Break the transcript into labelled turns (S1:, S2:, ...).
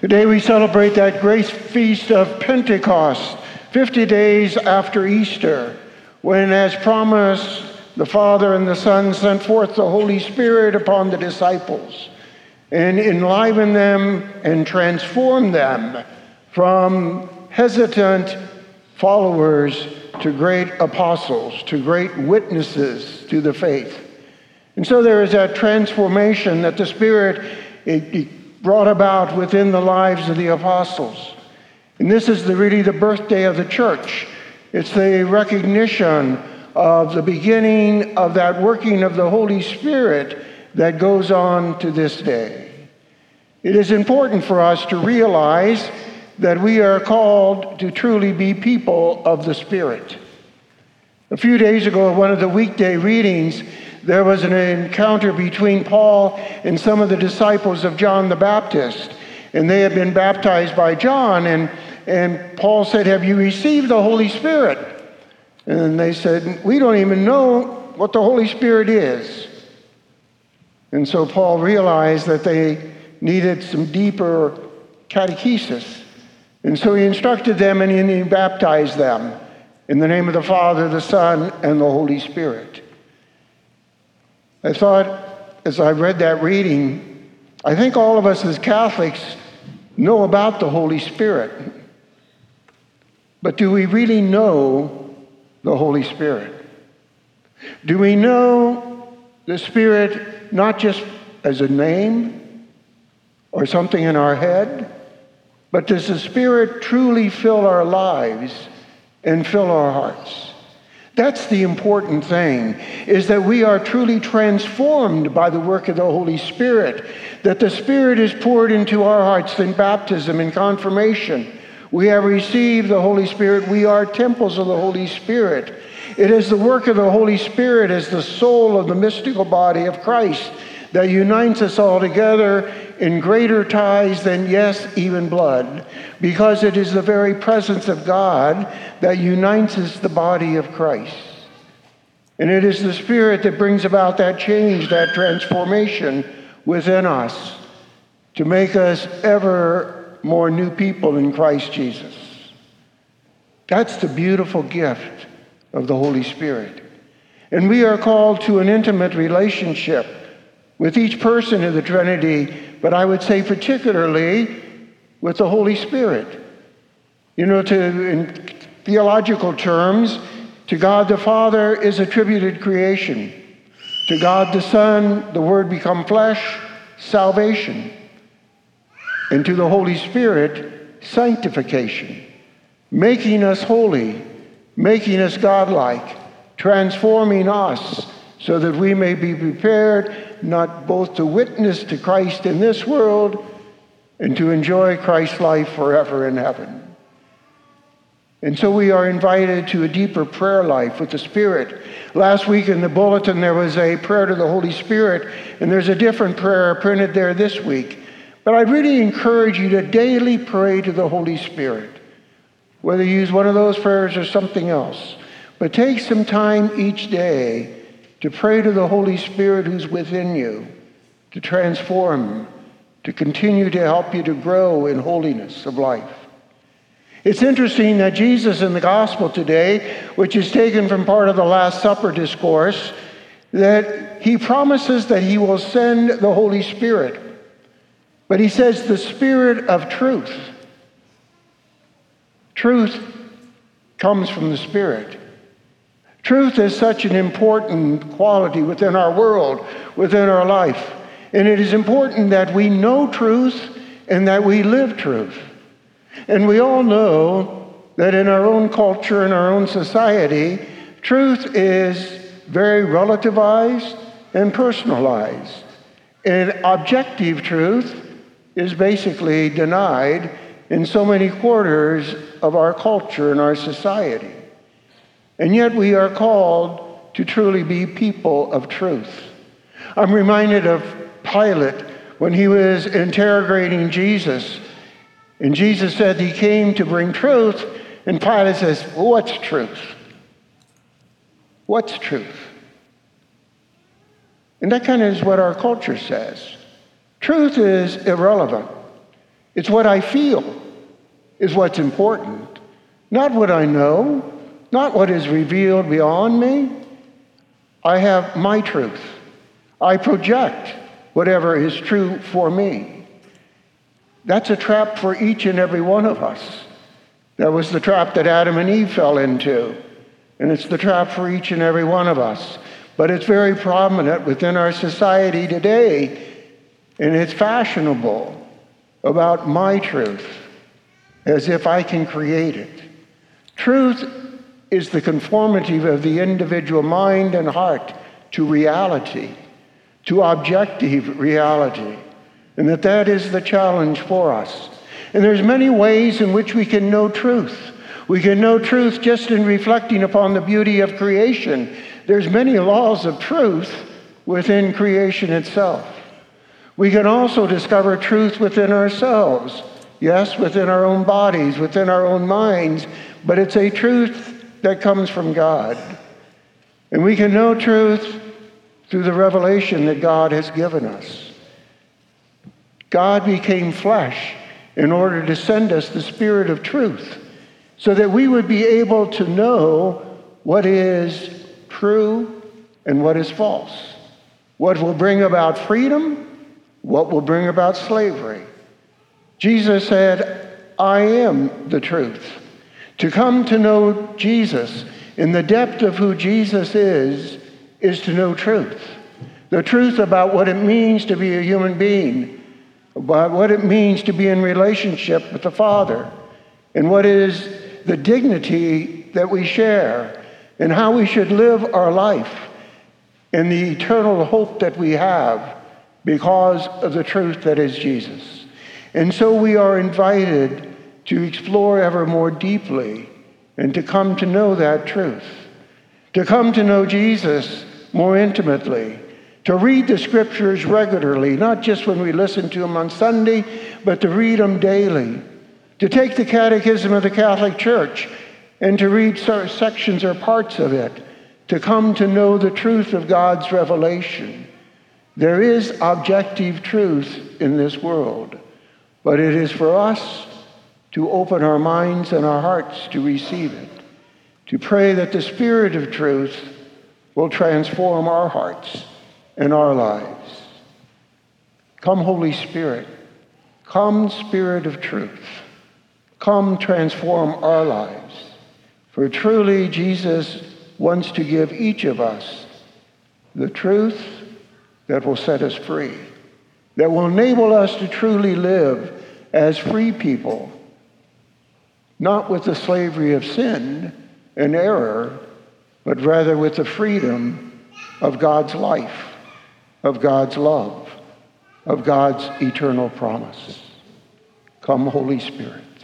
S1: Today we celebrate that great feast of Pentecost, 50 days after Easter, when, as promised, the Father and the Son sent forth the Holy Spirit upon the disciples and enlivened them and transformed them from hesitant followers to great apostles, to great witnesses to the faith. And so there is that transformation that the Spirit brought about within the lives of the apostles. And this is really the birthday of the church. It's the recognition of the beginning of that working of the Holy Spirit that goes on to this day. It is important for us to realize that we are called to truly be people of the Spirit. A few days ago, one of the weekday readings, there was an encounter between Paul and some of the disciples of John the Baptist. And they had been baptized by John. And Paul said, "Have you received the Holy Spirit?" And they said, "We don't even know what the Holy Spirit is." And so Paul realized that they needed some deeper catechesis. And so he instructed them and he baptized them in the name of the Father, the Son, and the Holy Spirit. I thought, as I read that reading, I think all of us as Catholics know about the Holy Spirit. But do we really know the Holy Spirit? Do we know the Spirit not just as a name or something in our head, but does the Spirit truly fill our lives and fill our hearts? That's the important thing, is that we are truly transformed by the work of the Holy Spirit, that the Spirit is poured into our hearts in baptism and confirmation. We have received the Holy Spirit. We are temples of the Holy Spirit. It is the work of the Holy Spirit as the soul of the mystical body of Christ that unites us all together in greater ties than, yes, even blood, because it is the very presence of God that unites us, the body of Christ. And it is the Spirit that brings about that change, that transformation within us to make us ever more new people in Christ Jesus. That's the beautiful gift of the Holy Spirit. And we are called to an intimate relationship with each person of the Trinity, but I would say particularly with the Holy Spirit. You know, in theological terms, to God the Father is attributed creation. To God the Son, the Word become flesh, salvation. And to the Holy Spirit, sanctification, making us holy, making us godlike, transforming us so that we may be prepared not both to witness to Christ in this world and to enjoy Christ's life forever in heaven. And so we are invited to a deeper prayer life with the Spirit. Last week in the bulletin there was a prayer to the Holy Spirit, and there's a different prayer printed there this week. But I really encourage you to daily pray to the Holy Spirit, whether you use one of those prayers or something else. But take some time each day to pray to the Holy Spirit who's within you, to transform, to continue to help you to grow in holiness of life. It's interesting that Jesus in the gospel today, which is taken from part of the Last Supper discourse, that he promises that he will send the Holy Spirit. But he says the Spirit of truth. Truth comes from the Spirit. Truth is such an important quality within our world, within our life. And it is important that we know truth and that we live truth. And we all know that in our own culture, in our own society, truth is very relativized and personalized. And objective truth is basically denied in so many quarters of our culture and our society. And yet we are called to truly be people of truth. I'm reminded of Pilate when he was interrogating Jesus. And Jesus said he came to bring truth. And Pilate says, well, what's truth? What's truth? And that kind of is what our culture says. Truth is irrelevant. It's what I feel is what's important. Not what I know, not what is revealed beyond me. I have my truth. I project whatever is true for me. That's a trap for each and every one of us. That was the trap that Adam and Eve fell into. And it's the trap for each and every one of us. But it's very prominent within our society today, and it's fashionable about my truth, as if I can create it. Truth is the conformity of the individual mind and heart to reality, to objective reality, and that is the challenge for us. And there's many ways in which we can know truth. We can know truth just in reflecting upon the beauty of creation. There's many laws of truth within creation itself. We can also discover truth within ourselves. Yes, within our own bodies, within our own minds, but it's a truth that comes from God. And we can know truth through the revelation that God has given us. God became flesh in order to send us the Spirit of truth so that we would be able to know what is true and what is false, what will bring about freedom, what will bring about slavery. Jesus said, I am the truth. To come to know Jesus in the depth of who Jesus is to know truth. The truth about what it means to be a human being, about what it means to be in relationship with the Father, and what is the dignity that we share, and how we should live our life, and the eternal hope that we have because of the truth that is Jesus. And so we are invited to explore ever more deeply and to come to know that truth, to come to know Jesus more intimately, to read the scriptures regularly, not just when we listen to them on Sunday, but to read them daily, to take the Catechism of the Catholic Church and to read sections or parts of it, to come to know the truth of God's revelation. There is objective truth in this world, but it is for us to open our minds and our hearts to receive it, to pray that the Spirit of truth will transform our hearts and our lives. Come, Holy Spirit. Come, Spirit of truth. Come, transform our lives. For truly, Jesus wants to give each of us the truth that will set us free, that will enable us to truly live as free people, not with the slavery of sin and error, but rather with the freedom of God's life, of God's love, of God's eternal promise. Come, Holy Spirit.